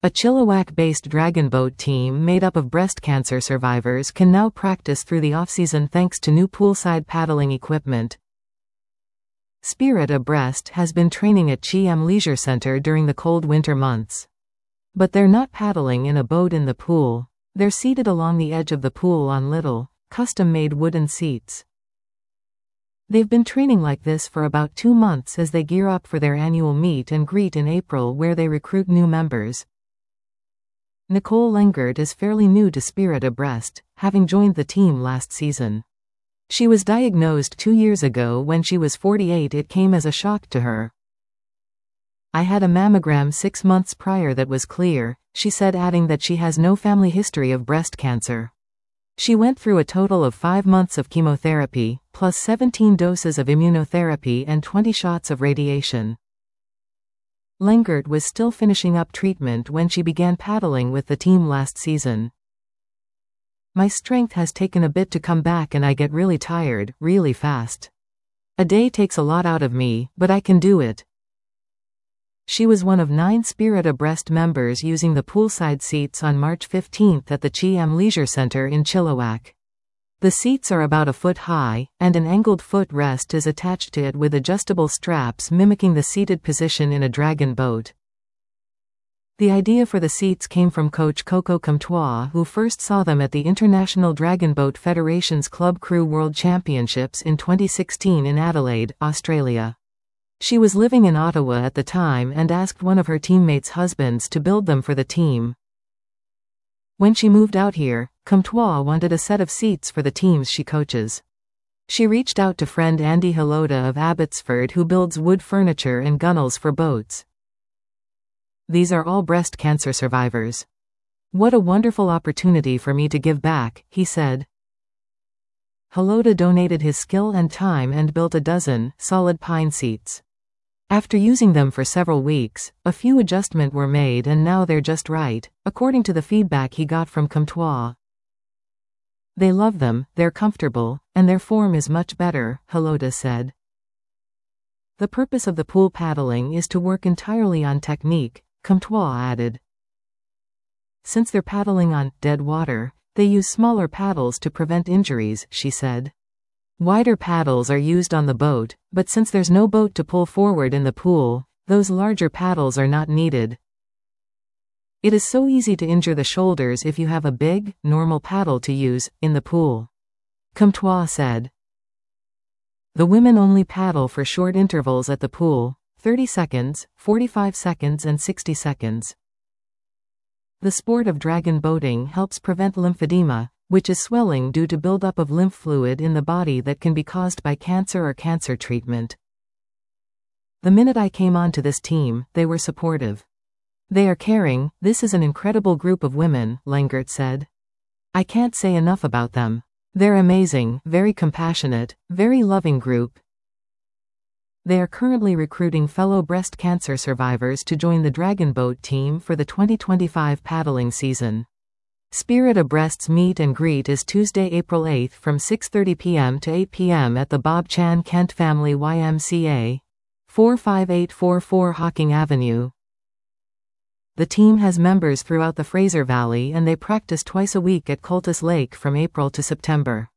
A Chilliwack-based dragon boat team made up of breast cancer survivors can now practice through the off-season thanks to new poolside paddling equipment. Spirit Abreast has been training at Chi Am Leisure Center during the cold winter months. But they're not paddling in a boat in the pool. They're seated along the edge of the pool on little, custom-made wooden seats. They've been training like this for about 2 months as they gear up for their annual meet and greet in April where they recruit new members. Nicole Lengert is fairly new to Spirit Abreast, having joined the team last season. She was diagnosed 2 years ago when she was 48. It came as a shock to her. "I had a mammogram 6 months prior that was clear," she said, adding that she has no family history of breast cancer. She went through a total of 5 months of chemotherapy, plus 17 doses of immunotherapy and 20 shots of radiation. Lengert was still finishing up treatment when she began paddling with the team last season. "My strength has taken a bit to come back and I get really tired, really fast. A day takes a lot out of me, but I can do it." She was one of 9 Spirit Abreast members using the poolside seats on March 15 at the Chi Am Leisure Center in Chilliwack. The seats are about a foot high, and an angled footrest is attached to it with adjustable straps mimicking the seated position in a dragon boat. The idea for the seats came from coach Coco Comtois, who first saw them at the International Dragon Boat Federation's Club Crew World Championships in 2016 in Adelaide, Australia. She was living in Ottawa at the time and asked one of her teammates' husbands to build them for the team. When she moved out here, Comtois wanted a set of seats for the teams she coaches. She reached out to friend Andy Halota of Abbotsford, who builds wood furniture and gunnels for boats. "These are all breast cancer survivors. What a wonderful opportunity for me to give back," he said. Halota donated his skill and time and built a dozen solid pine seats. After using them for several weeks, a few adjustments were made and now they're just right, according to the feedback he got from Comtois. "They love them, they're comfortable, and their form is much better," Halota said. "The purpose of the pool paddling is to work entirely on technique," Comtois added. "Since they're paddling on dead water, they use smaller paddles to prevent injuries," she said. "Wider paddles are used on the boat, but since there's no boat to pull forward in the pool, those larger paddles are not needed. It is so easy to injure the shoulders if you have a big, normal paddle to use in the pool," Comtois said. The women only paddle for short intervals at the pool, 30 seconds, 45 seconds and 60 seconds. The sport of dragon boating helps prevent lymphedema, which is swelling due to buildup of lymph fluid in the body that can be caused by cancer or cancer treatment. "The minute I came onto this team, they were supportive. They are caring. This is an incredible group of women," Lengert said. "I can't say enough about them. They're amazing, very compassionate, very loving group." They are currently recruiting fellow breast cancer survivors to join the Dragon Boat team for the 2025 paddling season. Spirit Abreast's meet and greet is Tuesday, April 8 from 6:30 p.m. to 8 p.m. at the Bob Chan Kent Family YMCA, 45844 Hocking Avenue. The team has members throughout the Fraser Valley and they practice twice a week at Cultus Lake from April to September.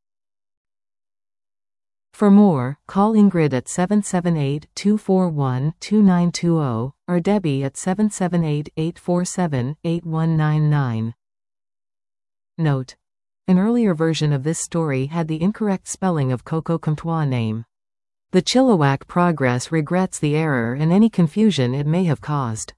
For more, call Ingrid at 778-241-2920 or Debbie at 778-847-8199. Note: an earlier version of this story had the incorrect spelling of Coco Comtois name. The Chilliwack Progress regrets the error and any confusion it may have caused.